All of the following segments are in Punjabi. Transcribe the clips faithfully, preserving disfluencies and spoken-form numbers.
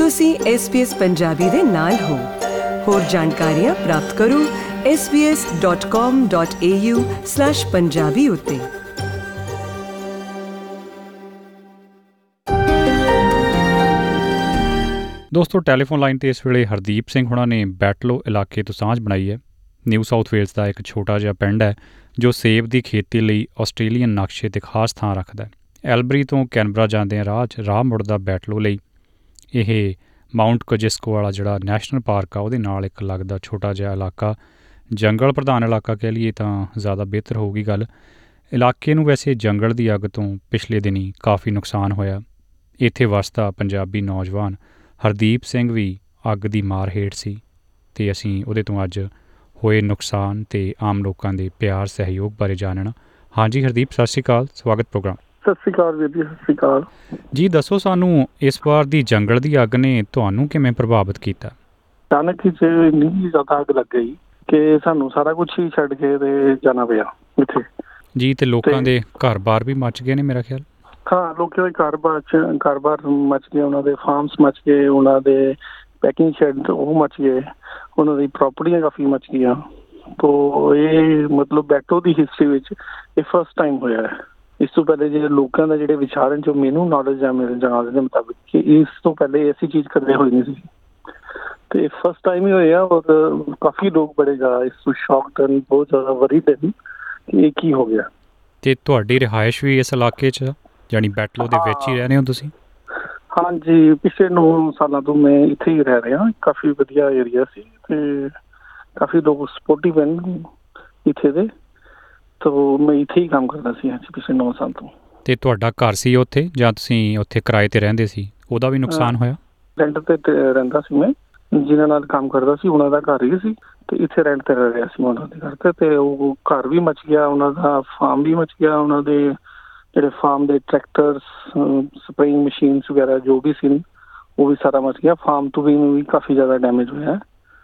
ਤੁਸੀਂ ਐਸ ਬੀ ਐਸ ਪੰਜਾਬੀ ਦੇ ਨਾਲ ਹੋ। ਹੋਰ ਜਾਣਕਾਰੀਆਂ ਪ੍ਰਾਪਤ ਕਰੋ S B S dot com dot a u slash Punjabi ਉੱਤੇ। ਦੋਸਤੋ, ਟੈਲੀਫੋਨ ਲਾਈਨ 'ਤੇ ਇਸ ਵੇਲੇ ਹਰਦੀਪ ਸਿੰਘ ਹੁਣਾਂ ਨੇ ਬੈਟਲੋ ਇਲਾਕੇ ਤੋਂ ਸਾਂਝ ਬਣਾਈ ਹੈ। ਨਿਊ ਸਾਊਥ ਵੇਲਸ ਦਾ ਇੱਕ ਛੋਟਾ ਜਿਹਾ ਪਿੰਡ ਹੈ ਜੋ ਸੇਬ ਦੀ ਖੇਤੀ ਲਈ ਆਸਟ੍ਰੇਲੀਅਨ ਨਕਸ਼ੇ 'ਤੇ ਖਾਸ ਥਾਂ ਰੱਖਦਾ ਹੈ। ਐਲਬਰੀ ਤੋਂ ਕੈਨਬਰਾ ਜਾਂਦਿਆਂ ਰਾਹ 'ਚ ਰਾਹ ਮੁੜਦਾ ਬੈਟਲੋ ਲਈ ਇਹ ਮਾਊਂਟ ਕੋਜਿਸਕੋ ਵਾਲਾ ਜਿਹੜਾ ਨੈਸ਼ਨਲ ਪਾਰਕ ਆ ਉਹਦੇ ਨਾਲ ਇੱਕ ਲੱਗਦਾ ਛੋਟਾ ਜਿਹਾ ਇਲਾਕਾ, ਜੰਗਲ ਪ੍ਰਧਾਨ ਇਲਾਕਾ ਕਹਿ ਲਈਏ ਤਾਂ ਜ਼ਿਆਦਾ ਬਿਹਤਰ ਹੋਊਗੀ ਗੱਲ। ਇਲਾਕੇ ਨੂੰ ਵੈਸੇ ਜੰਗਲ ਦੀ ਅੱਗ ਤੋਂ ਪਿਛਲੇ ਦਿਨੀਂ ਕਾਫੀ ਨੁਕਸਾਨ ਹੋਇਆ। ਇੱਥੇ ਵਸਦਾ ਪੰਜਾਬੀ ਨੌਜਵਾਨ ਹਰਦੀਪ ਸਿੰਘ ਵੀ ਅੱਗ ਦੀ ਮਾਰ ਹੇਠ ਸੀ ਅਤੇ ਅਸੀਂ ਉਹਦੇ ਤੋਂ ਅੱਜ ਹੋਏ ਨੁਕਸਾਨ ਅਤੇ ਆਮ ਲੋਕਾਂ ਦੇ ਪਿਆਰ ਸਹਿਯੋਗ ਬਾਰੇ ਜਾਣਨਾ। ਹਾਂਜੀ ਹਰਦੀਪ, ਸਤਿ ਸ਼੍ਰੀ ਅਕਾਲ, ਸਵਾਗਤ ਪ੍ਰੋਗਰਾਮ। ਸਤਿ ਸ਼੍ਰੀ ਅਕਾਲ ਵੀਰ ਜੀ। ਸਤਿ ਸ਼੍ਰੀ ਅਕਾਲ ਜੀ। ਦੱਸੋ ਸਾਨੂੰ, ਇਸ ਵਾਰ ਦੀ ਜੰਗਲ ਦੀ ਅੱਗ ਨੇ ਤੁਹਾਨੂੰ ਕਿਵੇਂ ਪ੍ਰਭਾਵਿਤ ਕੀਤਾ? ਅਚਾਨਕ ਹੀ ਇੰਨੀ ਜ਼ਿਆਦਾ ਅੱਗ ਲੱਗ ਗਈ ਕਿ ਸਾਨੂੰ ਸਾਰਾ ਕੁਛ ਹੀ ਛੱਡ ਕੇ ਤੇ ਜਾਣਾ ਪਿਆ ਇੱਥੇ ਜੀ। ਅਤੇ ਲੋਕਾਂ ਦੇ ਘਰ ਬਾਰ ਵੀ ਮੱਚ ਗਏ ਨੇ ਮੇਰਾ ਖਿਆਲ। ਹਾਂ, ਲੋਕਾਂ ਦੇ ਘਰ ਬਾਰ ਚ ਘਰ ਬਾਰ ਮੱਚ ਗਏ, ਉਹਨਾਂ ਦੇ ਫਾਰਮਸ ਮੱਚ ਗਏ, ਉਹਨਾਂ ਦੇ ਪੈਕਿੰਗ ਸ਼ੈਡ ਉਹ ਮੱਚ ਗਏ, ਉਹਨਾਂ ਦੀ ਪ੍ਰੋਪਰਟੀਆਂ ਕਾਫੀ ਮੱਚ ਗਈਆਂ। ਤੋ ਇਹ ਮਤਲਬ ਬੈਟਲੋ ਦੀ ਹਿਸਟਰੀ ਵਿੱਚ ਇਹ ਫਸਟ ਟਾਈਮ ਹੋਇਆ ਹੈ। ਇਸ ਤੋਂ ਪਹਿਲੇ ਜਿਹੜੇ ਲੋਕਾਂ ਦਾ ਜਿਹੜੇ ਵਿਚਾਰ ਜੋ ਮੈਨੂੰ ਨੌਲੇਜ ਹੈ ਮੇਰੇ ਜਾਣ ਦੇ ਮੁਤਾਬਿਕ ਕਿ ਇਸ ਤੋਂ ਪਹਿਲੇ ਐਸੀ ਚੀਜ਼ ਕਦੇ ਹੋਈ ਨਹੀਂ ਸੀ ਤੇ ਫਸਟ ਟਾਈਮ ਹੀ ਹੋਇਆ। ਔਰ ਕਾਫੀ ਲੋਕ ਬੜੇ ਜ਼ਿਆਦਾ ਇਸ ਤੋਂ ਸ਼ੌਕਡ ਹਨ, ਬਹੁਤ ਜ਼ਿਆਦਾ ਵਰੀਡ ਹਨ ਕਿ ਇਹ ਕੀ ਹੋ ਗਿਆ। ਅਤੇ ਤੁਹਾਡੀ ਰਿਹਾਇਸ਼ ਵੀ ਇਸ ਇਲਾਕੇ 'ਚ, ਯਾਨੀ ਬੈਟਲੋ ਦੇ ਵਿੱਚ ਹੀ ਰਹਿੰਦੇ ਹੋ ਤੁਸੀਂ? ਹਾਂਜੀ, ਪਿਛਲੇ ਨੌ ਸਾਲਾਂ ਤੋਂ ਮੈਂ ਇੱਥੇ ਹੀ ਰਹਿ ਰਿਹਾ। ਕਾਫੀ ਵਧੀਆ ਏਰੀਆ ਸੀ ਅਤੇ ਕਾਫੀ ਲੋਕ ਸਪੋਰਟਿਵ ਹਨ ਇੱਥੇ ਦੇ, ਤੋ ਮੈਂ ਇੱਥੇ ਹੀ ਕੰਮ ਕਰਦਾ ਸੀ ਅੱਜ ਪਿਛਲੇ ਨੌ ਸਾਲ ਤੋਂ। ਅਤੇ ਤੁਹਾਡਾ ਘਰ ਸੀ ਉੱਥੇ ਜਾਂ ਤੁਸੀਂ ਉੱਥੇ ਕਿਰਾਏ 'ਤੇ ਰਹਿੰਦੇ ਸੀ? ਉਹਦਾ ਵੀ ਨੁਕਸਾਨ ਹੋਇਆ? ਰੈਂਟ 'ਤੇ ਰਹਿੰਦਾ ਸੀ ਮੈਂ, ਜਿਨ੍ਹਾਂ ਨਾਲ ਕੰਮ ਕਰਦਾ ਸੀ ਉਹਨਾਂ ਦਾ ਘਰ ਹੀ ਸੀ ਅਤੇ ਇੱਥੇ ਰੈਂਟ 'ਤੇ ਰਹਿ ਰਿਹਾ ਸੀ ਉਹਨਾਂ ਦੇ ਘਰ 'ਤੇ। ਅਤੇ ਉਹ ਘਰ ਵੀ ਮੱਚ ਗਿਆ, ਉਹਨਾਂ ਦਾ ਫਾਰਮ ਵੀ ਮੱਚ ਗਿਆ, ਉਹਨਾਂ ਦੇ ਜਿਹੜੇ ਫਾਰਮ ਦੇ ਟਰੈਕਟਰਸ, ਸਪਰੇਇੰਗ ਮਸ਼ੀਨਸ ਵਗੈਰਾ ਜੋ ਵੀ ਸੀ ਉਹ ਵੀ ਸਾਰਾ ਮੱਚ ਗਿਆ। ਫਾਰਮ ਤੋਂ ਵੀ ਵੀ ਕਾਫੀ ਜ਼ਿਆਦਾ ਡੈਮੇਜ ਹੋਇਆ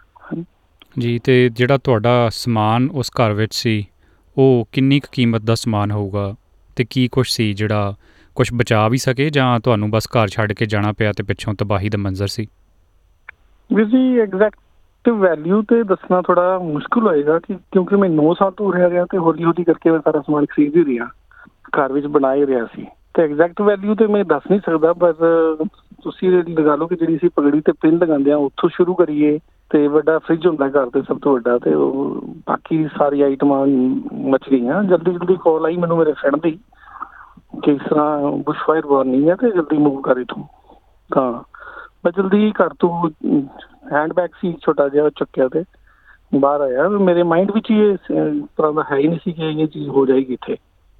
ਜੀ। ਅਤੇ ਜਿਹੜਾ ਤੁਹਾਡਾ ਸਮਾਨ ਉਸ ਘਰ ਵਿੱਚ ਸੀ ਉਹ ਕਿੰਨੀ ਕੁ ਕੀਮਤ ਦਾ ਸਮਾਨ ਹੋਊਗਾ ਅਤੇ ਕੀ ਕੁਛ ਸੀ ਜਿਹੜਾ ਕੁਛ ਬਚਾ ਵੀ ਸਕੇ ਜਾਂ ਤੁਹਾਨੂੰ ਬਸ ਘਰ ਛੱਡ ਕੇ ਜਾਣਾ ਪਿਆ ਅਤੇ ਪਿੱਛੋਂ ਤਬਾਹੀ ਦਾ ਮੰਜ਼ਰ ਸੀ? ਵੀਰ ਜੀ, ਐਗਜ਼ੈਕਟ ਵੈਲਿਊ ਤੇ ਦੱਸਣਾ ਥੋੜਾ ਮੁਸ਼ਕਿਲ ਹੋਏਗਾ ਕਿ ਕਿਉਂਕਿ ਮੈਂ ਨੌ ਸਾਲ ਤੋਂ ਰਹਿ ਰਿਹਾ ਤੇ ਹੌਲੀ ਹੌਲੀ ਕਰਕੇ ਮੈਂ ਸਾਰਾ ਸਮਾਨ ਖਰੀਦ ਹੀ ਰਿਹਾ, ਘਰ ਵਿੱਚ ਬਣਾ ਹੀ ਰਿਹਾ ਸੀ। ਤੇ ਐਗਜ਼ੈਕਟ ਵੈਲਿਊ ਤੇ ਮੈਂ ਦੱਸ ਨਹੀਂ ਸਕਦਾ, ਪਰ ਤੁਸੀਂ ਲਗਾ ਲਓ ਕਿ ਜਿਹੜੀ ਅਸੀਂ ਪਗੜੀ ਤੇ ਪਿੰਨ ਲਗਾਉਂਦੇ ਹਾਂ ਉੱਥੋਂ ਸ਼ੁਰੂ ਕਰੀਏ ਤੇ ਵੱਡਾ ਫਰਿੱਜ ਹੁੰਦਾ ਘਰ ਤੇ ਸਭ ਤੋਂ ਵੱਡਾ, ਤੇ ਉਹ ਬਾਕੀ ਸਾਰੀ ਆਈਟਮਾਂ ਮੱਚ ਗਈਆਂ। ਜਲਦੀ ਜਲਦੀ ਕਾਲ ਆਈ ਮੈਨੂੰ ਮੇਰੇ ਫਰੈਂਡ ਦੀ ਕਿ ਇਸ ਤਰ੍ਹਾਂ ਬੁਸ਼ ਫਾਇਰ ਵਾਰਨਿੰਗ ਹੈ ਤੇ ਜਲਦੀ ਮੂਵ ਕਰ ਇੱਥੋਂ। ਤਾਂ ਮੈਂ ਜਲਦੀ ਘਰ ਤੋਂ ਹੈਂਡ ਬੈਗ ਸੀ ਛੋਟਾ ਜਿਹਾ ਚੁੱਕਿਆ ਤੇ ਬਾਹਰ ਆਇਆ। ਮੇਰੇ ਮਾਇੰਡ ਵਿੱਚ ਹੀ ਇਸ ਤਰ੍ਹਾਂ ਦਾ ਹੈ ਹੀ ਨਹੀਂ ਸੀ ਕਿ ਇਹ ਚੀਜ਼ ਹੋ ਜਾਏਗੀ ਇੱਥੇ,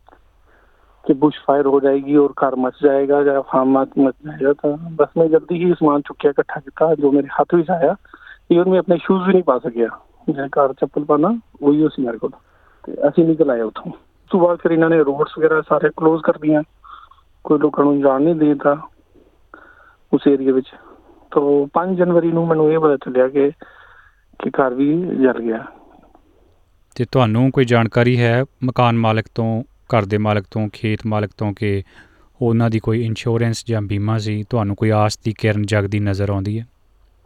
ਕਿ ਬੁਸ਼ ਫਾਇਰ ਹੋ ਜਾਏਗੀ ਔਰ ਘਰ ਮੱਚ ਜਾਏਗਾ ਜਾਂ ਫਾਰਮ ਮੱਚ ਜਾਏਗਾ। ਤਾਂ ਬਸ ਮੈਂ ਜਲਦੀ ਹੀ ਸਮਾਨ ਚੁੱਕਿਆ, ਇਕੱਠਾ ਕੀਤਾ ਜੋ ਮੇਰੇ ਹੱਥ ਵਿੱਚ ਆਇਆ। ਈਵਨ ਮੈਂ ਆਪਣੇ ਸ਼ੂਜ਼ ਵੀ ਨਹੀਂ ਪਾ ਸਕਿਆ, ਮੈਂ ਘਰ ਚੱਪਲ ਪਾਉਣਾ ਉਹੀ ਸੀ ਮੇਰੇ ਕੋਲ, ਅਤੇ ਅਸੀਂ ਨਿਕਲ ਆਏ ਉੱਥੋਂ। ਉਸ ਤੋਂ ਬਾਅਦ ਫਿਰ ਇਹਨਾਂ ਨੇ ਰੋਡਸ ਵਗੈਰਾ ਸਾਰੇ ਕਲੋਜ਼ ਕਰ ਦਿੱਤੀਆਂ, ਕੋਈ ਲੋਕਾਂ ਨੂੰ ਜਾਣ ਨਹੀਂ ਦੇ ਦਿੱਤਾ ਉਸ ਏਰੀਏ ਵਿੱਚ। ਤਾਂ ਪੰਜ ਜਨਵਰੀ ਨੂੰ ਮੈਨੂੰ ਇਹ ਪਤਾ ਚੱਲਿਆ ਕਿ ਕਿ ਘਰ ਵੀ ਜਲ ਗਿਆ। ਅਤੇ ਤੁਹਾਨੂੰ ਕੋਈ ਜਾਣਕਾਰੀ ਹੈ ਮਕਾਨ ਮਾਲਕ ਤੋਂ, ਘਰ ਦੇ ਮਾਲਕ ਤੋਂ, ਖੇਤ ਮਾਲਕ ਤੋਂ ਕਿ ਉਹਨਾਂ ਦੀ ਕੋਈ ਇੰਸ਼ੋਰੈਂਸ ਜਾਂ ਬੀਮਾ ਸੀ? ਤੁਹਾਨੂੰ ਕੋਈ ਆਸ ਦੀ ਕਿਰਨ ਜਗਦੀ ਨਜ਼ਰ ਆਉਂਦੀ ਹੈ?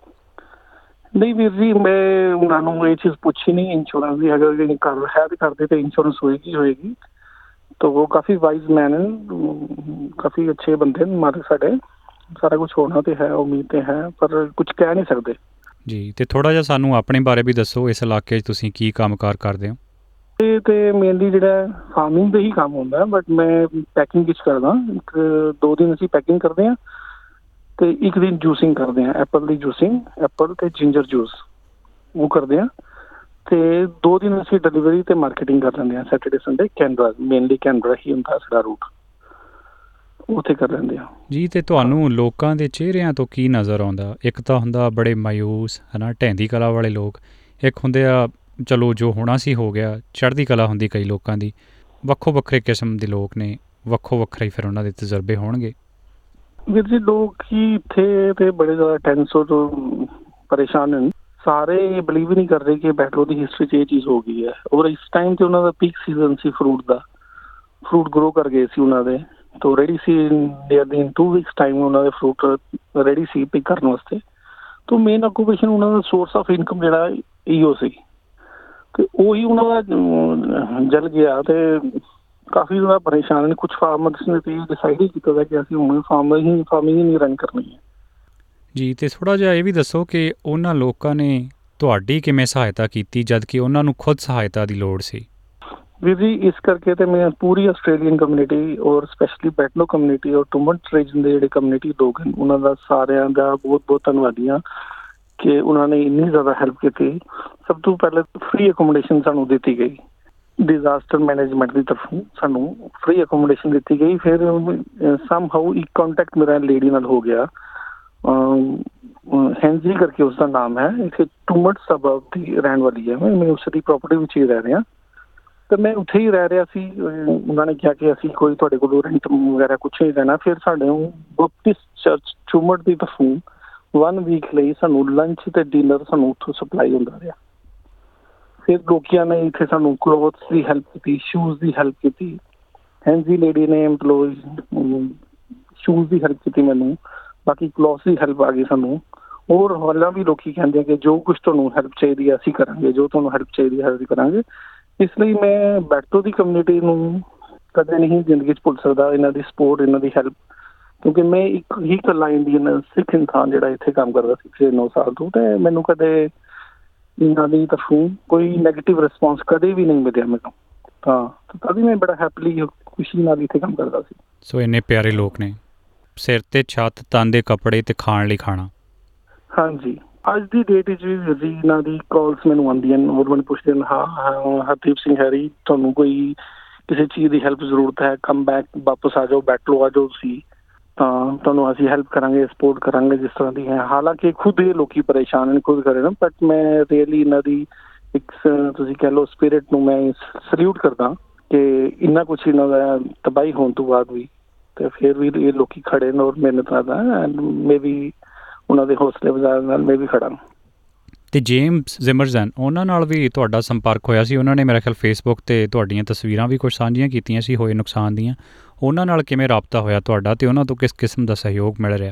ਨਹੀਂ ਵੀਰ ਜੀ, ਮੈਂ ਉਹਨਾਂ ਨੂੰ ਇਹ ਚੀਜ਼ ਪੁੱਛੀ ਨਹੀਂ ਇੰਸ਼ੋਰੈਂਸ ਦੀ। ਅਗਰ ਘਰ ਹੈ ਤੇ ਕਰਦੇ ਤਾਂ ਇੰਸ਼ੋਰੈਂਸ ਹੋਏਗੀ ਹੋਏਗੀ ਤਾਂ ਉਹ ਕਾਫੀ ਵਾਈਜ਼ ਮੈਨ ਹਨ, ਕਾਫੀ ਅੱਛੇ ਬੰਦੇ ਨੇ ਮਾਲਕ ਸਾਡੇ। ਸਾਰਾ ਕੁਛ ਹੋਣਾ ਤਾਂ ਹੈ, ਉਮੀਦ ਤਾਂ ਹੈ, ਪਰ ਕੁਛ ਕਹਿ ਨਹੀਂ ਸਕਦੇ ਜੀ। ਅਤੇ ਥੋੜ੍ਹਾ ਜਿਹਾ ਸਾਨੂੰ ਆਪਣੇ ਬਾਰੇ ਵੀ ਦੱਸੋ, ਇਸ ਇਲਾਕੇ 'ਚ ਤੁਸੀਂ ਕੀ ਕੰਮ ਕਾਰ ਕਰਦੇ ਹੋ? ਇਹ ਤਾਂ ਮੇਨਲੀ ਜਿਹੜਾ ਫਾਰਮਿੰਗ ਦਾ ਹੀ ਕੰਮ ਹੁੰਦਾ, ਬਟ ਮੈਂ ਪੈਕਿੰਗ ਵਿੱਚ ਕਰਦਾ। ਇੱਕ ਦੋ ਦਿਨ ਅਸੀਂ ਪੈਕਿੰਗ ਕਰਦੇ ਹਾਂ ਅਤੇ ਇੱਕ ਦਿਨ ਜੂਸਿੰਗ ਕਰਦੇ ਹਾਂ, ਐਪਲ ਦੀ ਜੂਸਿੰਗ, ਐਪਲ ਅਤੇ ਜਿੰਜਰ ਜੂਸ ਉਹ ਕਰਦੇ ਹਾਂ। ਅਤੇ ਦੋ ਦਿਨ ਅਸੀਂ ਡਿਲੀਵਰੀ ਅਤੇ ਮਾਰਕੀਟਿੰਗ ਕਰ ਲੈਂਦੇ ਹਾਂ, Saturday Sunday Canberra, mainly Canberra ਹੀ ਹੁੰਦਾ ਸਾਡਾ ਰੂਟ, ਉੱਥੇ ਕਰ ਲੈਂਦੇ ਹਾਂ ਜੀ। ਅਤੇ ਤੁਹਾਨੂੰ ਲੋਕਾਂ ਦੇ ਚਿਹਰਿਆਂ ਤੋਂ ਕੀ ਨਜ਼ਰ ਆਉਂਦਾ? ਇੱਕ ਤਾਂ ਹੁੰਦਾ ਬੜੇ ਮਾਯੂਸ ਹੈ ਨਾ, ਢਹਿੰਦੀ ਕਲਾ ਵਾਲੇ ਲੋਕ, ਇੱਕ ਹੁੰਦੇ ਆ ਚਲੋ ਜੋ ਹੋਣਾ ਸੀ ਹੋ ਗਿਆ, ਚੜ੍ਹਦੀ ਕਲਾ ਹੁੰਦੀ ਕਈ ਲੋਕਾਂ ਦੀ। ਵੱਖੋ ਵੱਖਰੇ ਕਿਸਮ ਦੇ ਲੋਕ ਨੇ, ਵੱਖੋ ਵੱਖਰੇ ਫਿਰ ਉਹਨਾਂ ਦੇ ਤਜਰਬੇ ਹੋਣਗੇ। ਵੀਰ ਜੀ, ਲੋਕ ਹੀ ਇੱਥੇ ਤੇ ਬੜੇ ਜ਼ਿਆਦਾ ਟੈਂਸ਼ਨ ਤੋਂ ਪਰੇਸ਼ਾਨ ਹਨ। ਸਾਰੇ ਬਿਲੀਵ ਹੀ ਨਹੀਂ ਕਰ ਰਹੇ ਕਿ ਬੈਟਲੋ ਦੀ ਹਿਸਟਰੀ 'ਚ ਇਹ ਚੀਜ਼ ਹੋ ਗਈ ਹੈ। ਔਰ ਇਸ ਟਾਈਮ 'ਤੇ ਉਹਨਾਂ ਦਾ ਪੀਕ ਸੀਜ਼ਨ ਸੀ ਫਰੂਟ ਦਾ, ਫਰੂਟ ਗਰੋ ਕਰ ਗਏ ਸੀ ਉਹਨਾਂ ਦੇ, ਤੋ ਰੈਡੀ ਸੀ ਨੀਅਰ ਦੀ ਇਨ ਟੂ ਵੀਕਸ ਟਾਈਮ ਉਹਨਾਂ ਦੇ ਫਰੂਟ ਰੈਡੀ ਸੀ ਪਿਕ ਕਰਨ ਵਾਸਤੇ। ਤੋ ਮੇਨ ਆਕੂਪੇਸ਼ਨ ਉਹਨਾਂ ਦਾ ਸੋਰਸ ਆਫ ਇਨਕਮ ਜਿਹੜਾ ਇਹੋ ਸੀ, ਤੇ ਉਹੀ ਉਹਨਾਂ ਦਾ ਜਲ ਗਿਆ। ਤੇ ਕਾਫੀ ਜ਼ਿਆਦਾ ਪਰੇਸ਼ਾਨ ਨੇ ਕੁਛ ਫਾਰਮਰਸ ਨੇ ਤੇ ਡਿਸਾਈਡ ਹੀ ਕੀਤਾ ਦਾ ਕਿ ਅਸੀਂ ਹੁਣ ਫਾਰਮਰ ਹੀ ਫਾਰਮਿੰਗ ਹੀ ਨਹੀਂ ਰਨ ਕਰਨੀ ਹੈ ਜੀ। ਅਤੇ ਥੋੜ੍ਹਾ ਜਿਹਾ ਇਹ ਵੀ ਦੱਸੋ ਕਿ ਉਹਨਾਂ ਲੋਕਾਂ ਨੇ ਤੁਹਾਡੀ ਕਿਵੇਂ ਸਹਾਇਤਾ ਕੀਤੀ ਜਦ ਕਿ ਉਹਨਾਂ ਨੂੰ ਖੁਦ ਸਹਾਇਤਾ ਦੀ ਲੋੜ ਸੀ? ਵੀਰ ਜੀ ਇਸ ਕਰਕੇ ਤੇ ਮੈਂ ਪੂਰੀ ਆਸਟ੍ਰੇਲੀਅਨ ਕਮਿਊਨਿਟੀ ਔਰ ਸਪੈਸ਼ਲੀ ਬੈਟਲੋ ਕਮਿਊਨਿਟੀ ਔਰ ਟੂਮਟ ਰੀਜਨ ਦੇ ਜਿਹੜੇ ਕਮਿਊਨਿਟੀ ਲੋਕ ਹਨ ਉਹਨਾਂ ਦਾ ਸਾਰਿਆਂ ਦਾ ਬਹੁਤ ਬਹੁਤ ਧੰਨਵਾਦੀ ਹਾਂ ਕਿ ਉਹਨਾਂ ਨੇ ਇੰਨੀ ਜ਼ਿਆਦਾ ਹੈਲਪ ਕੀਤੀ। ਸਭ ਤੋਂ ਪਹਿਲੇ ਫ੍ਰੀ ਅਕੋਮੋਡੇਸ਼ਨ ਸਾਨੂੰ ਦਿੱਤੀ ਗਈ, ਡਿਜ਼ਾਸਟਰ ਮੈਨੇਜਮੈਂਟ ਦੀ ਤਰਫੋਂ ਸਾਨੂੰ ਫ੍ਰੀ ਅਕੋਮੋਡੇਸ਼ਨ ਦਿੱਤੀ ਗਈ। ਫਿਰ ਸਮ ਹਾਊ ਇੱਕ ਕੰਟੈਕਟ ਮੇਰਾ ਲੇਡੀ ਨਾਲ ਹੋ ਗਿਆ, ਹੈਂਜੀ ਕਰਕੇ ਉਸਦਾ ਨਾਮ ਹੈ, ਇੱਥੇ ਟੂਮਟ ਸਬਰਬ ਦੀ ਰਹਿਣ ਵਾਲੀ ਹੈ। ਮੈਂ ਮੈਂ ਉਸ ਦੀ ਪ੍ਰੋਪਰਟੀ ਵਿੱਚ ਹੀ ਰਹਿ ਰਿਹਾ ਤੇ ਮੈਂ ਉੱਥੇ ਹੀ ਰਹਿ ਰਿਹਾ ਸੀ। ਉਹਨਾਂ ਨੇ ਕਿਹਾ ਕਿ ਅਸੀਂ ਕੋਈ ਤੁਹਾਡੇ ਕੋਲੋਂ ਰੈਂਟ ਵਗੈਰਾ ਕੁਛ ਨਹੀਂ ਲੈਣਾ। ਫਿਰ ਸਾਡੇ ਨੂੰ ਬੈਪਟਿਸਟ ਚਰਚ ਟੂਮਟ ਦੀ ਤਰਫੋਂ ਵਨ ਵੀਕ ਲਈ ਸਾਨੂੰ ਲੰਚ ਤੇ ਡਿਨਰ ਸਾਨੂੰ ਉੱਥੋਂ ਸਪਲਾਈ ਹੁੰਦਾ ਰਿਹਾ। ਫਿਰ ਲੋਕਾਂ ਨੇ ਇੱਥੇ ਸਾਨੂੰ ਕਲੋਥਸ ਦੀ ਹੈਲਪ ਕੀਤੀ, ਸ਼ੂਜ਼ ਦੀ ਹੈਲਪ ਕੀਤੀ। ਹੈਂਜੀ ਲੇਡੀ ਨੇ ਮਤਲਬ ਸ਼ੂਜ਼ ਦੀ ਹੈਲਪ ਕੀਤੀ ਮੈਨੂੰ, ਬਾਕੀ ਕਲੋਥਸ ਦੀ ਹੈਲਪ ਆ ਗਈ ਸਾਨੂੰ। ਹੋਰ ਹਾਲਾਂ ਵੀ ਲੋਕੀ ਕਹਿੰਦੇ ਆ ਕਿ ਜੋ ਕੁਛ ਤੁਹਾਨੂੰ ਹੈਲਪ ਚਾਹੀਦੀ ਹੈ ਅਸੀਂ ਕਰਾਂਗੇ, ਜੋ ਤੁਹਾਨੂੰ ਹੈਲਪ ਚਾਹੀਦੀ ਹੈ ਅਸੀਂ ਕਰਾਂਗੇ। ਇਸ ਲਈ ਮੈਂ ਬੈਟਲੋ ਦੀ ਕਮਿਊਨਿਟੀ ਨੂੰ ਕਦੇ ਨਹੀਂ ਜ਼ਿੰਦਗੀ 'ਚ ਭੁੱਲ ਸਕਦਾ, ਇਹਨਾਂ ਦੀ ਸਪੋਰਟ, ਇਹਨਾਂ ਦੀ ਹੈਲਪ, ਕਿਉਂਕਿ ਮੈਂ ਇੱਕ ਹੀ ਇਕੱਲਾ ਇੰਡੀਅਨ ਸਿੱਖ ਇਨਸਾਨ ਜਿਹੜਾ ਇੱਥੇ ਕੰਮ ਕਰਦਾ ਸੀ ਪਿਛਲੇ ਨੌ ਸਾਲ ਤੋਂ, ਅਤੇ ਮੈਨੂੰ ਕਦੇ ਇਹਨਾਂ ਦੀ ਤਰਫੋਂ ਕੋਈ ਨੈਗੇਟਿਵ ਰਿਸਪੌਂਸ ਕਦੇ ਵੀ ਨਹੀਂ ਮਿਲਿਆ ਮੈਨੂੰ। ਤਾਂ ਤਦ ਮੈਂ ਬੜਾ ਹੈਪੀਲੀ ਖੁਸ਼ੀ ਨਾਲ ਇੱਥੇ ਕੰਮ ਕਰਦਾ ਸੀ। ਸੋ ਇੰਨੇ ਪਿਆਰੇ ਲੋਕ ਨੇ, ਸਿਰ 'ਤੇ ਛੱਤ, ਤਨ ਦੇ ਕੱਪੜੇ ਅਤੇ ਖਾਣ ਲਈ ਖਾਣਾ। ਹਾਂਜੀ, ਅੱਜ ਦੀ ਡੇਟ ਵਿੱਚ ਵੀ ਜੀ ਇਹਨਾਂ ਦੀ ਕਾਲਸ ਮੈਨੂੰ ਆਉਂਦੀਆਂ ਨੇ ਔਰ ਮੈਨੂੰ ਪੁੱਛਦੇ ਨੇ, ਹਾਂ ਹਾਂ ਹਰਦੀਪ ਸਿੰਘ ਹੈਰੀ ਤੁਹਾਨੂੰ ਕੋਈ ਕਿਸੇ ਚੀਜ਼ ਦੀ ਹੈਲਪ ਜ਼ਰੂਰਤ ਹੈ, ਕਮ ਬੈਕ, ਵਾਪਸ ਆ ਜਾਓ, ਬੈਟਲੋ ਆ ਜਾਓ ਤੁਸੀਂ, ਤਾਂ ਤੁਹਾਨੂੰ ਅਸੀਂ ਹੈਲਪ ਕਰਾਂਗੇ, ਸਪੋਰਟ ਕਰਾਂਗੇ ਜਿਸ ਤਰ੍ਹਾਂ ਦੀ ਹੈ। ਹਾਲਾਂਕਿ ਖੁਦ ਇਹ ਲੋਕੀ ਪਰੇਸ਼ਾਨ ਨੇ, ਖੁਦ ਕਰੇ ਨਾ, ਬਟ ਮੈਂ ਰੀਅਲੀ ਇਹਨਾਂ ਦੀ ਇੱਕ ਤੁਸੀਂ ਕਹਿ ਲਓ ਸਪਿਰਿਟ ਨੂੰ ਮੈਂ ਸਲਿਊਟ ਕਰਦਾ ਕਿ ਇੰਨਾ ਕੁਛ ਇਹਨਾਂ ਦਾ ਤਬਾਹੀ ਹੋਣ ਤੋਂ ਬਾਅਦ ਵੀ ਅਤੇ ਫਿਰ ਵੀ ਇਹ ਲੋਕੀ ਖੜੇ ਨੇ ਔਰ ਮਿਹਨਤ ਨਾਲ ਐਂਡ ਮੇ ਵੀ ਉਹਨਾਂ ਦੇ ਹੌਸਲੇ ਵਜਾਉਣ ਨਾਲ ਮੈਂ ਵੀ ਖੜਾ। ਅਤੇ ਜੇਮਸ ਜ਼ਿਮਰਜ਼ਨ, ਉਹਨਾਂ ਨਾਲ ਵੀ ਤੁਹਾਡਾ ਸੰਪਰਕ ਹੋਇਆ ਸੀ? ਉਹਨਾਂ ਨੇ ਮੇਰਾ ਖਿਆਲ ਫੇਸਬੁੱਕ 'ਤੇ ਤੁਹਾਡੀਆਂ ਤਸਵੀਰਾਂ ਵੀ ਕੁਛ ਸਾਂਝੀਆਂ ਕੀਤੀਆਂ ਸੀ ਹੋਏ ਨੁਕਸਾਨ ਦੀਆਂ। ਉਹਨਾਂ ਨਾਲ ਕਿਵੇਂ ਰਾਬਤਾ ਹੋਇਆ ਤੁਹਾਡਾ ਅਤੇ ਉਹਨਾਂ ਤੋਂ ਕਿਸ ਕਿਸਮ ਦਾ ਸਹਿਯੋਗ ਮਿਲ ਰਿਹਾ?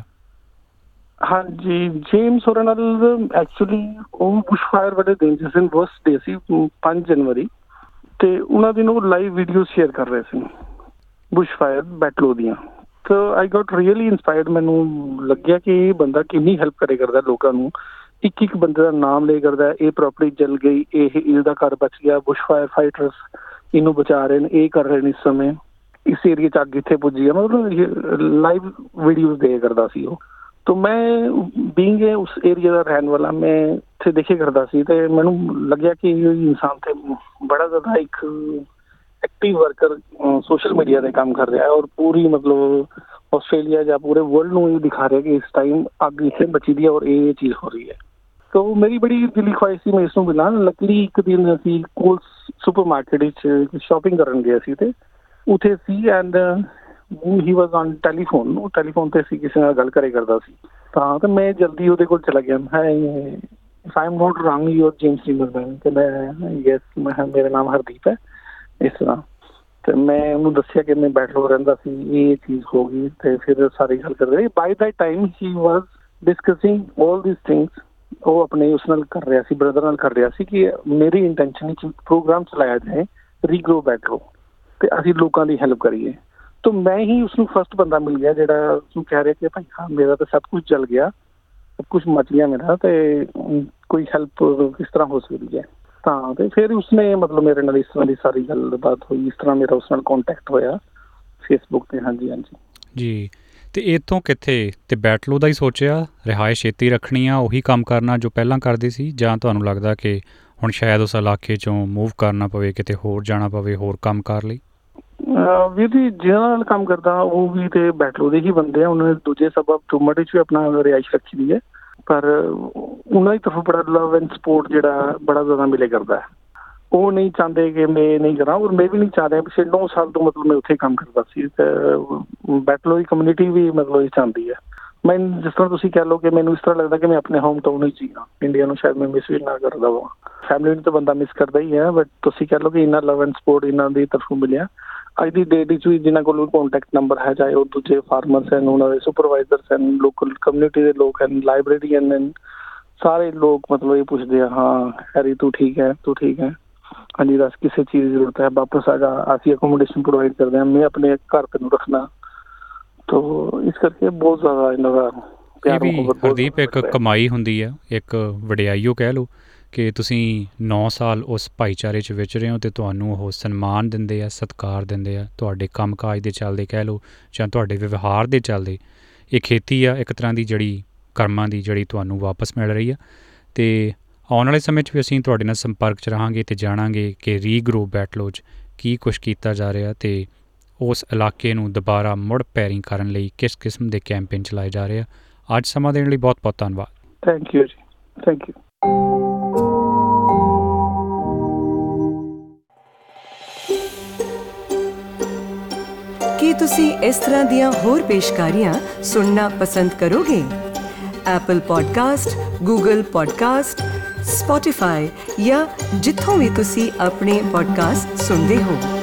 ਹਾਂਜੀ, ਜੇਮਸ ਹੋਰਾਂ ਨਾਲ ਐਕਚੁਅਲੀ ਉਹ ਬੁਸ਼ਫਾਇਰ ਵਾਲੇ ਦਿਨ ਜਿਸ ਦਿਨ ਫਸਟ ਡੇ ਸੀ ਪੰਜ ਜਨਵਰੀ, ਅਤੇ ਉਹਨਾਂ ਦਿਨ ਉਹ ਲਾਈਵ ਵੀਡੀਓ ਸ਼ੇਅਰ ਕਰ ਰਹੇ ਸੀ ਬੁਸ਼ਫਾਇਰ ਬੈਟਲੋ ਦੀਆਂ। ਤਾਂ ਆਈ ਗੋਟ ਰੀਅਲੀ ਇੰਸਪਾਇਰਡ। ਮੈਨੂੰ ਲੱਗਿਆ ਕਿ ਇਹ ਬੰਦਾ ਕਿੰਨੀ ਹੈਲਪ ਕਰੇ ਕਰਦਾ ਲੋਕਾਂ ਨੂੰ, ਇੱਕ ਇੱਕ ਬੰਦੇ ਦਾ ਨਾਮ ਲੈ ਕਰਦਾ, ਇਹ ਪ੍ਰੋਪਰਟੀ ਜਲ ਗਈ, ਇਹ ਇਹਦਾ ਘਰ ਬਚ ਗਿਆ, ਬੁਸ਼ਫਾਇਰ ਫਾਈਟਰਸ ਇਹਨੂੰ ਬਚਾ ਰਹੇ ਨੇ, ਇਹ ਕਰ ਰਹੇ ਨੇ ਇਸ ਸਮੇਂ, ਇਸ ਏਰੀਏ 'ਚ ਅੱਗ ਇੱਥੇ ਪੁੱਜੀ ਆ, ਮਤਲਬ ਲਾਈਵ ਵੀਡੀਓਜ਼ ਦੇ ਕਰਦਾ ਸੀ ਉਹ। ਤਾਂ ਮੈਂ ਬੀਇੰਗ ਉਸ ਏਰੀਆ ਦਾ ਰਹਿਣ ਵਾਲਾ, ਮੈਂ ਇੱਥੇ ਦੇਖੇ ਕਰਦਾ ਸੀ ਅਤੇ ਮੈਨੂੰ ਲੱਗਿਆ ਕਿ ਇਹ ਇਨਸਾਨ 'ਤੇ ਬੜਾ ਜ਼ਿਆਦਾ ਇੱਕ ਐਕਟਿਵ ਵਰਕਰ ਸੋਸ਼ਲ ਮੀਡੀਆ 'ਤੇ ਕੰਮ ਕਰ ਰਿਹਾ ਔਰ ਪੂਰੀ ਮਤਲਬ ਆਸਟ੍ਰੇਲੀਆ ਜਾਂ ਪੂਰੇ ਵਰਲਡ ਨੂੰ ਇਹ ਦਿਖਾ ਰਿਹਾ ਕਿ ਇਸ ਟਾਈਮ ਅੱਗ ਇੱਥੇ ਬਚੀ ਦੀ ਹੈ ਔਰ ਇਹ ਚੀਜ਼ ਹੋ ਰਹੀ ਹੈ। ਤਾਂ ਮੇਰੀ ਬੜੀ ਦਿਲੀ ਖੁਆਇਸ਼ ਸੀ ਮੈਂ ਇਸ ਨੂੰ ਮਿਲਾਂ। ਲੱਕਲੀ ਇੱਕ ਦਿਨ ਅਸੀਂ ਕੋਲਸ ਸੁਪਰ ਮਾਰਕੀਟ ਵਿੱਚ ਸ਼ੋਪਿੰਗ ਕਰਨ ਗਏ ਸੀ ਅਤੇ ਉੱਥੇ ਸੀ and he was on telephone. ਉਹ ਟੈਲੀਫੋਨ 'ਤੇ ਅਸੀਂ ਕਿਸੇ ਨਾਲ ਗੱਲ ਕਰੇ ਕਰਦਾ ਸੀ, ਤਾਂ ਤੇ ਮੈਂ ਜਲਦੀ ਉਹਦੇ ਕੋਲ ਚਲਾ ਗਿਆ। ਹੈ if I am not wrong you are James Zimmerson? ਕਿ ਮੈਂ ਯੈਸ, ਮੈਂ ਮੇਰਾ ਨਾਮ ਹਰਦੀਪ ਹੈ ਇਸ ਤਰ੍ਹਾਂ। ਅਤੇ ਮੈਂ ਉਹਨੂੰ ਦੱਸਿਆ ਕਿ ਮੈਂ ਬੈਟਲੋ ਰਹਿੰਦਾ ਸੀ, ਇਹ ਚੀਜ਼ ਹੋ ਗਈ, ਅਤੇ ਫਿਰ ਸਾਰੀ ਗੱਲ ਕਰਦੇ ਰਹੇ। By the time he was discussing all this things. ਉਹ ਆਪਣੇ ਉਸ ਨਾਲ ਕਰ ਰਿਹਾ ਸੀ, ਬ੍ਰਦਰ ਨਾਲ ਕਰ ਰਿਹਾ ਸੀ ਕਿ ਮੇਰੀ ਇੰਟੈਂਸ਼ਨ ਵਿੱਚ ਪ੍ਰੋਗਰਾਮ ਚਲਾਇਆ ਜਾਏ ਰੀਗਰੋ ਬੈਟਲੋ ਅਤੇ ਅਸੀਂ ਲੋਕਾਂ ਦੀ ਹੈਲਪ ਕਰੀਏ। ਤਾਂ ਮੈਂ ਹੀ ਉਸਨੂੰ ਫਸਟ ਬੰਦਾ ਮਿਲ ਗਿਆ ਜਿਹੜਾ ਉਸਨੂੰ ਕਹਿ ਰਿਹਾ ਕਿ ਭਾਈ ਹਾਂ ਮੇਰਾ ਤਾਂ ਸਭ ਕੁਛ ਜਲ ਗਿਆ, ਸਭ ਕੁਛ ਮਚ ਗਿਆ ਮੇਰਾ, ਅਤੇ ਕੋਈ ਹੈਲਪ ਕਿਸ ਤਰ੍ਹਾਂ ਹੋ ਸਕਦੀ ਹੈ। ਤਾਂ ਅਤੇ ਫਿਰ ਉਸਨੇ ਮਤਲਬ ਮੇਰੇ ਨਾਲ ਇਸ ਤਰ੍ਹਾਂ ਦੀ ਸਾਰੀ ਗੱਲਬਾਤ ਹੋਈ, ਇਸ ਤਰ੍ਹਾਂ ਮੇਰਾ ਉਸ ਨਾਲ ਕੋਂਟੈਕਟ ਹੋਇਆ ਫੇਸਬੁੱਕ 'ਤੇ। ਹਾਂਜੀ ਹਾਂਜੀ ਜੀ। ਅਤੇ ਇੱਥੋਂ ਕਿੱਥੇ, ਅਤੇ ਬੈਟਲੋ ਦਾ ਹੀ ਸੋਚਿਆ ਰਿਹਾਇਸ਼ ਛੇਤੀ ਰੱਖਣੀ ਆ, ਉਹੀ ਕੰਮ ਕਰਨਾ ਜੋ ਪਹਿਲਾਂ ਕਰਦੇ ਸੀ, ਜਾਂ ਤੁਹਾਨੂੰ ਲੱਗਦਾ ਕਿ ਹੁਣ ਸ਼ਾਇਦ ਉਸ ਇਲਾਕੇ 'ਚੋਂ ਮੂਵ ਕਰਨਾ ਪਵੇ, ਕਿਤੇ ਹੋਰ ਜਾਣਾ ਪਵੇ ਹੋਰ ਕੰਮ ਕਾਰ ਲਈ? ਵੀਰ ਜੀ ਜਿਹਨਾਂ ਨਾਲ ਕੰਮ ਕਰਦਾ ਉਹ ਵੀ ਤਾਂ ਬੈਟਲੋ ਦੇ ਹੀ ਬੰਦੇ ਆ। ਉਹਨਾਂ ਨੇ ਦੂਜੇ ਸਬਬ ਟੂਮਟ ਵਿੱਚ ਵੀ ਆਪਣਾ ਰਿਹਾਇਸ਼ ਰੱਖੀ ਦੀ ਹੈ, ਪਰ ਉਹਨਾਂ ਦੀ ਤਰਫੋਂ ਬੜਾ ਲਵ ਐਂਡ ਸਪੋਰਟ ਜਿਹੜਾ ਬੜਾ ਜ਼ਿਆਦਾ ਮਿਲੇ ਕਰਦਾ। ਉਹ ਨਹੀਂ ਚਾਹੁੰਦੇ ਕਿ ਮੈਂ ਨਹੀਂ ਕਰਾਂ ਔਰ ਮੈਂ ਵੀ ਨਹੀਂ ਚਾਹ ਰਿਹਾ। ਪਿਛਲੇ ਨੌ ਸਾਲ ਤੋਂ ਮਤਲਬ ਮੈਂ ਉੱਥੇ ਕੰਮ ਕਰਦਾ ਸੀ ਅਤੇ ਬੈਟਲੋ ਦੀ ਕਮਿਊਨਿਟੀ ਵੀ ਮਤਲਬ ਇਹ ਚਾਹੁੰਦੀ ਹੈ। ਮੈਂ ਜਿਸ ਤਰ੍ਹਾਂ ਤੁਸੀਂ ਕਹਿ ਲਓ ਕਿ ਮੈਨੂੰ ਇਸ ਤਰ੍ਹਾਂ ਲੱਗਦਾ ਕਿ ਮੈਂ ਆਪਣੇ ਹੋਮ ਟਾਊਨ ਵਿੱਚ ਹੀ ਹਾਂ। ਇੰਡੀਆ ਨੂੰ ਸ਼ਾਇਦ ਮੈਂ ਮਿਸ ਵੀ ਨਾ ਕਰਦਾ ਵਾ, ਫੈਮਿਲੀ ਨੂੰ ਤਾਂ ਬੰਦਾ ਮਿਸ ਕਰਦਾ ਹੀ ਹੈ, ਬਟ ਤੁਸੀਂ ਕਹਿ ਲਓ ਕਿ ਇੰਨਾ ਲਵ ਐਂਡ ਸਪੋਰਟ ਇਹਨਾਂ ਦੀ ਤਰਫੋਂ ਮਿਲਿਆ। ਅੱਜ ਦੀ ਡੇਟ ਵਿੱਚ ਵੀ ਜਿਨ੍ਹਾਂ ਕੋਲ ਕੰਟੈਕਟ ਨੰਬਰ ਹੈ, ਚਾਹੇ ਉਹ ਦੂਜੇ ਫਾਰਮਰਸ ਹਨ, ਉਹਨਾਂ ਦੇ ਸੁਪਰਵਾਈਜ਼ਰਸ ਹਨ, ਲੋਕਲ ਕਮਿਊਨਿਟੀ ਦੇ ਲੋਕ ਹਨ, ਲਾਇਬ੍ਰੇਰੀਅਨ ਹਨ, ਸਾਰੇ ਲੋਕ ਮਤਲਬ ਇਹ ਪੁੱਛਦੇ ਆ, ਹਾਂ ਹੈਰੀ ਤੂੰ ਠੀਕ ਹੈ, ਤੂੰ ਠੀਕ ਹੈ, ਹਾਂਜੀ ਦੱਸ ਕਿਸੇ ਚੀਜ਼ ਦੀ ਜ਼ਰੂਰਤ ਹੈ, ਵਾਪਸ ਆ ਜਾ, ਅਸੀਂ ਅਕੋਮੋਡੇਸ਼ਨ ਪ੍ਰੋਵਾਈਡ ਕਰਦੇ ਹਾਂ, ਮੈਂ ਆਪਣੇ ਘਰ ਤੈਨੂੰ ਰੱਖਣਾ। ਤੋ ਇਸ ਕਰਕੇ ਬਹੁਤ ਜ਼ਿਆਦਾ ਇਹਨਾਂ ਦਾ ਇਹ ਵੀ ਹਰਦੀਪ ਇੱਕ ਕਮਾਈ ਹੁੰਦੀ ਹੈ, ਇੱਕ ਵਡਿਆਈਓ ਕਹਿ ਲਓ ਕਿ ਤੁਸੀਂ ਨੌ ਸਾਲ ਉਸ ਭਾਈਚਾਰੇ 'ਚ ਵਿਚ ਰਹੇ ਹੋ ਅਤੇ ਤੁਹਾਨੂੰ ਉਹ ਸਨਮਾਨ ਦਿੰਦੇ ਆ, ਸਤਿਕਾਰ ਦਿੰਦੇ ਆ, ਤੁਹਾਡੇ ਕੰਮ ਕਾਜ ਦੇ ਚੱਲਦੇ ਕਹਿ ਲਓ ਜਾਂ ਤੁਹਾਡੇ ਵਿਵਹਾਰ ਦੇ ਚੱਲਦੇ। ਇਹ ਖੇਤੀ ਆ ਇੱਕ ਤਰ੍ਹਾਂ ਦੀ ਜਿਹੜੀ ਕਰਮਾਂ ਦੀ ਜਿਹੜੀ ਤੁਹਾਨੂੰ ਵਾਪਸ ਮਿਲ ਰਹੀ ਆ। ਅਤੇ ਆਉਣ ਵਾਲੇ ਸਮੇਂ 'ਚ ਵੀ ਅਸੀਂ ਤੁਹਾਡੇ ਨਾਲ ਸੰਪਰਕ 'ਚ ਰਹਾਂਗੇ ਅਤੇ ਜਾਣਾਂਗੇ ਕਿ ਰੀਗਰੋ ਬੈਟਲੋ 'ਚ ਕੀ ਕੁਛ ਕੀਤਾ ਜਾ ਰਿਹਾ ਅਤੇ ਉਸ ਇਲਾਕੇ ਨੂੰ ਦੁਬਾਰਾ ਮੁੜ ਪੈਰੀ ਕਰਨ ਲਈ ਕਿਸ ਕਿਸਮ ਦੇ ਕੈਂਪੇਨ ਚਲਾਏ ਜਾ ਰਹੇ ਆ। ਅੱਜ ਸਮਾਂ ਦੇਣ ਲਈ ਬਹੁਤ ਬਹੁਤ ਧੰਨਵਾਦ। ਥੈਂਕ ਯੂ ਜੀ, ਥੈਂਕ ਯੂ। ਕੀ ਤੁਸੀਂ ਇਸ ਤਰ੍ਹਾਂ ਦੀਆਂ ਹੋਰ ਪੇਸ਼ਕਾਰੀਆਂ ਸੁਣਨਾ ਪਸੰਦ ਕਰੋਗੇ? Apple podcast, Google podcast, Spotify ਜਾਂ ਜਿੱਥੋਂ ਵੀ ਤੁਸੀਂ ਆਪਣੇ ਪੋਡਕਾਸਟ ਸੁਣਦੇ ਹੋ।